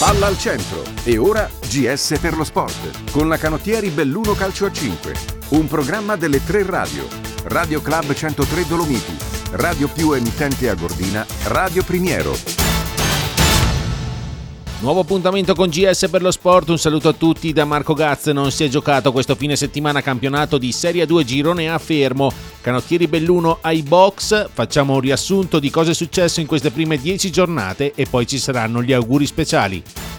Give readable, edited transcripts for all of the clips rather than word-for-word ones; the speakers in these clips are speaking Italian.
Palla al centro e ora GS per lo sport con la Canottieri Belluno Calcio a 5, un programma delle 3 radio, Radio Club 103 Dolomiti, Radio Più emittente a Gordina, Radio Primiero. Nuovo appuntamento con GS per lo sport, un saluto a tutti da Marco Gaz. Non si è giocato questo fine settimana campionato di Serie 2 Girone A Fermo. Canottieri Belluno ai box, facciamo un riassunto di cosa è successo in queste prime 10 giornate e poi ci saranno gli auguri speciali.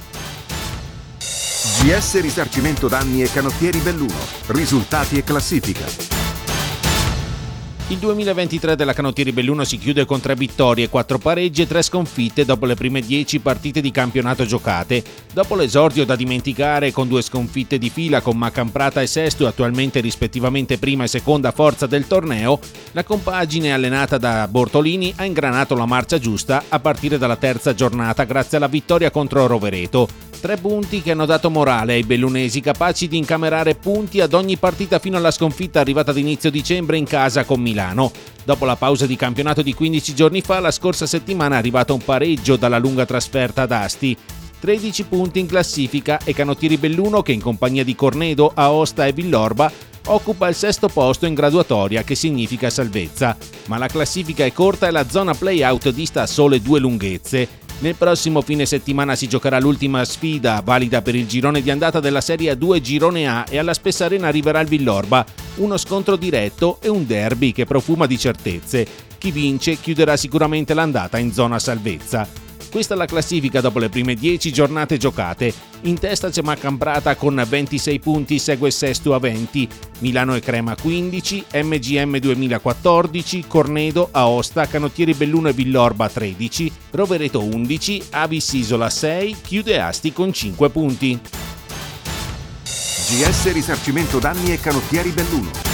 GS Risarcimento Danni e Canottieri Belluno, risultati e classifica. Il 2023 della Canottieri Belluno si chiude con 3 vittorie, 4 pareggi e 3 sconfitte dopo le prime 10 partite di campionato giocate. Dopo l'esordio da dimenticare con 2 sconfitte di fila con Macamprata e Sesto, attualmente rispettivamente prima e seconda forza del torneo, la compagine allenata da Bortolini ha ingranato la marcia giusta a partire dalla terza giornata grazie alla vittoria contro Rovereto. 3 punti che hanno dato morale ai bellunesi, capaci di incamerare punti ad ogni partita fino alla sconfitta arrivata ad inizio dicembre in casa con Milano. Dopo la pausa di campionato di 15 giorni fa, la scorsa settimana è arrivato un pareggio dalla lunga trasferta ad Asti. 13 punti in classifica e Canottieri Belluno, che in compagnia di Cornedo, Aosta e Villorba occupa il 6° posto in graduatoria, che significa salvezza. Ma la classifica è corta e la zona play-out dista a sole 2 lunghezze. Nel prossimo fine settimana si giocherà l'ultima sfida valida per il girone di andata della Serie 2 Girone A e alla Spessarena arriverà il Villorba, uno scontro diretto e un derby che profuma di certezze. Chi vince chiuderà sicuramente l'andata in zona salvezza. Questa è la classifica dopo le prime 10 giornate giocate. In testa c'è Macamprata con 26 punti, segue Sesto a 20, Milano e Crema 15, MGM 2014, Cornedo, Aosta, Canottieri Belluno e Villorba 13, Rovereto 11, Avis Isola 6, chiude Asti con 5 punti. GS Risarcimento Danni e Canottieri Belluno.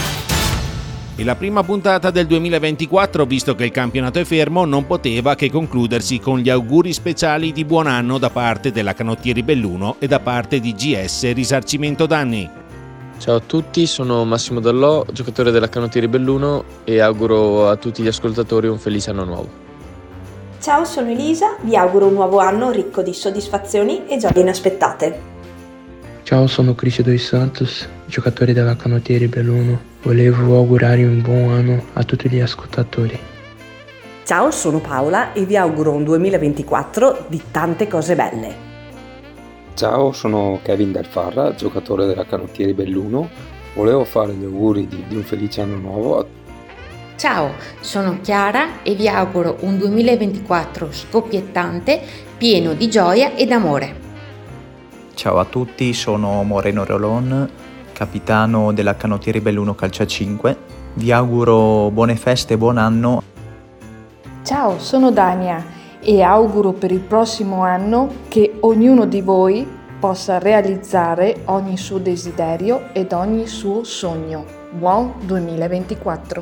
E la prima puntata del 2024, visto che il campionato è fermo, non poteva che concludersi con gli auguri speciali di buon anno da parte della Canottieri Belluno e da parte di GS Risarcimento Danni. Ciao a tutti, sono Massimo Dallò, giocatore della Canottieri Belluno e auguro a tutti gli ascoltatori un felice anno nuovo. Ciao, sono Elisa, vi auguro un nuovo anno ricco di soddisfazioni e gioie inaspettate. Ciao, sono Cristian Dos Santos, giocatore della Canottieri Belluno. Volevo augurare un buon anno a tutti gli ascoltatori. Ciao, sono Paola e vi auguro un 2024 di tante cose belle. Ciao, sono Kevin Del Farra, giocatore della Canottieri Belluno. Volevo fare gli auguri di un felice anno nuovo. Ciao, sono Chiara e vi auguro un 2024 scoppiettante, pieno di gioia ed amore. Ciao a tutti, sono Moreno Rolon, capitano della Canottieri Belluno Calcio a 5. Vi auguro buone feste e buon anno. Ciao, sono Dania e auguro per il prossimo anno che ognuno di voi possa realizzare ogni suo desiderio ed ogni suo sogno. Buon 2024!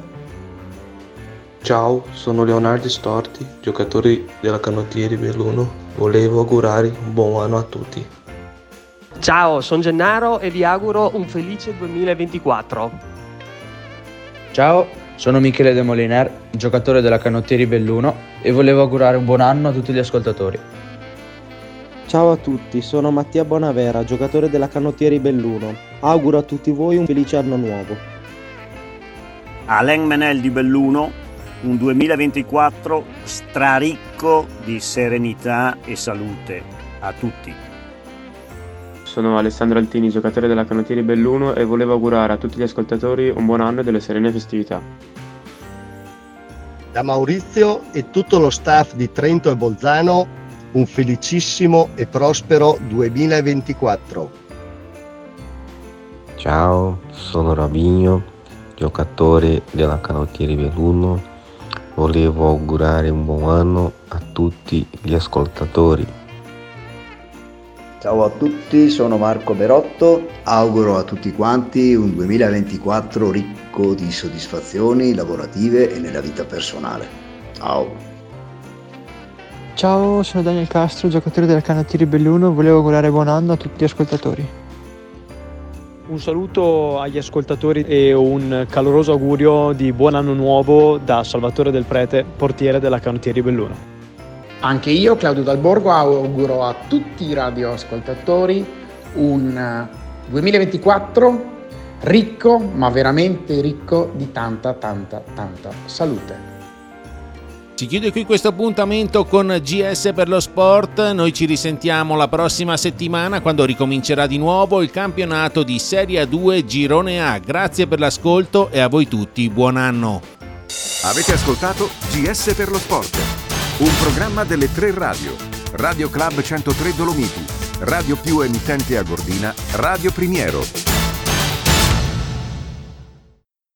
Ciao, sono Leonardo Storti, giocatore della Canottieri Belluno. Volevo augurare un buon anno a tutti. Ciao, sono Gennaro e vi auguro un felice 2024. Ciao, sono Michele De Molinar, giocatore della Canottieri Belluno e volevo augurare un buon anno a tutti gli ascoltatori. Ciao a tutti, sono Mattia Bonavera, giocatore della Canottieri Belluno. Auguro a tutti voi un felice anno nuovo. Alain Menel di Belluno, un 2024 straricco di serenità e salute a tutti. Sono Alessandro Altini, giocatore della Canottieri Belluno e volevo augurare a tutti gli ascoltatori un buon anno e delle serene festività. Da Maurizio e tutto lo staff di Trento e Bolzano, un felicissimo e prospero 2024. Ciao, sono Rabinho, giocatore della Canottieri Belluno. Volevo augurare un buon anno a tutti gli ascoltatori. Ciao a tutti, sono Marco Berotto, auguro a tutti quanti un 2024 ricco di soddisfazioni lavorative e nella vita personale. Ciao! Ciao, sono Daniel Castro, giocatore della Canottieri Belluno, volevo augurare buon anno a tutti gli ascoltatori. Un saluto agli ascoltatori e un caloroso augurio di buon anno nuovo da Salvatore Del Prete, portiere della Canottieri Belluno. Anche io, Claudio Dalborgo, auguro a tutti i radioascoltatori un 2024 ricco, ma veramente ricco di tanta salute. Si chiude qui questo appuntamento con GS per lo sport. Noi ci risentiamo la prossima settimana quando ricomincerà di nuovo il campionato di Serie A2 Girone A. Grazie per l'ascolto e a voi tutti buon anno. Avete ascoltato GS per lo sport, un programma delle 3 radio: Radio Club 103 Dolomiti, Radio Più emittente a Gordina, Radio Primiero.